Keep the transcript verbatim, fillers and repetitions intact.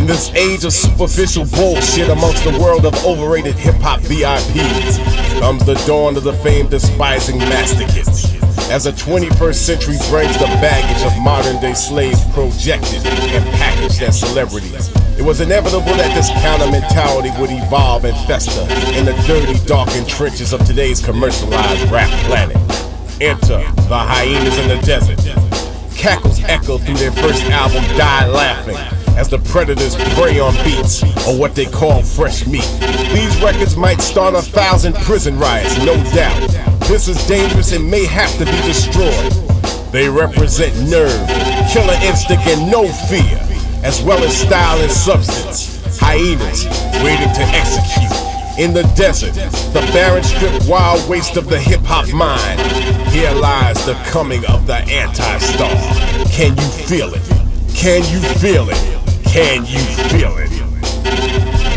this age of superficial bullshit amongst the world of overrated hip-hop V I Ps comes the dawn of the fame-despising masticates. As the twenty-first century brings the baggage of modern-day slaves projected and packaged as celebrities, it was inevitable that this counter mentality would evolve and fester in the dirty, darkened trenches of today's commercialized rap planet. Enter the Hyenas in the Desert. Cackles echo through their first album, Die Laughing, as the Predators prey on beats, or what they call fresh meat. These records might start a thousand prison riots, no doubt. This is dangerous and may have to be destroyed. They represent nerve, killer instinct, and no fear, as well as style and substance. Hyenas waiting to execute. In the desert, the barren strip wild waste of the hip-hop mind. Here lies the coming of the anti-star. Can you feel it? Can you feel it? Can you feel it?